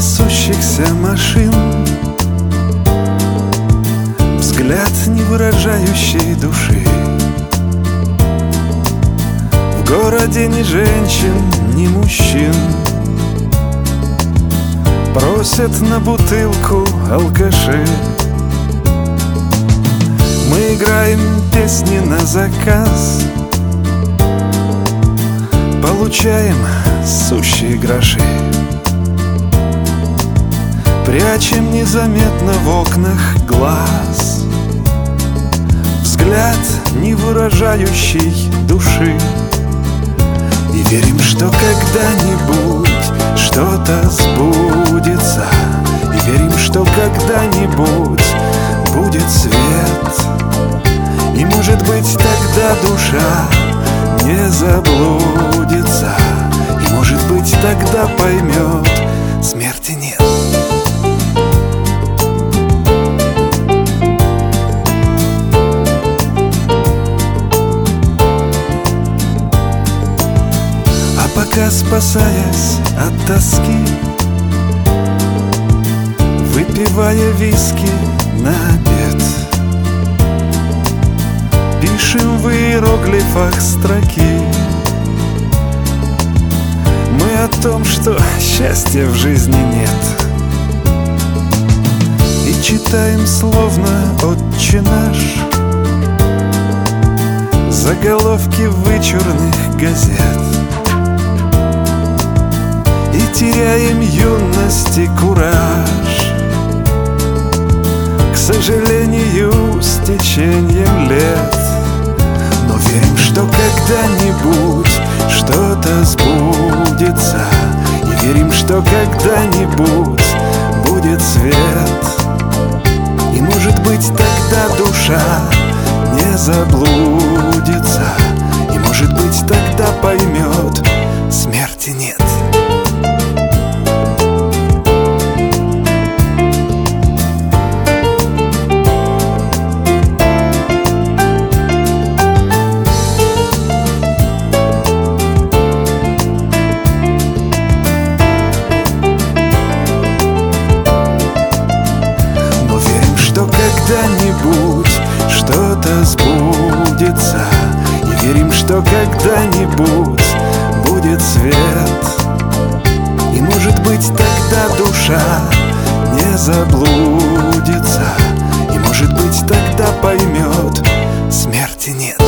несущихся машин, взгляд, не выражающий души. В городе ни женщин, ни мужчин, просят на бутылку алкаши. Мы играем песни на заказ, получаем сущие гроши. Прячем незаметно в окнах глаз взгляд, не выражающий души. И верим, что когда-нибудь что-то сбудется. И верим, что когда-нибудь будет свет. И может быть тогда душа не заблудится. И может быть тогда поймет, смерти нет. Пока, спасаясь от тоски, выпивая виски на обед, пишем в иероглифах строки мы о том, что счастья в жизни нет. И читаем словно «Отче наш» заголовки вычурных газет. И теряем юность и кураж, к сожалению, с течением лет. Но верим, что когда-нибудь что-то сбудется. И верим, что когда-нибудь будет свет. И может быть тогда душа не заблудится. И может быть тогда поймет, смерти нет. Когда-нибудь что-то сбудется. И верим, что когда-нибудь будет свет. И может быть тогда душа не заблудится. И может быть тогда поймет, смерти нет.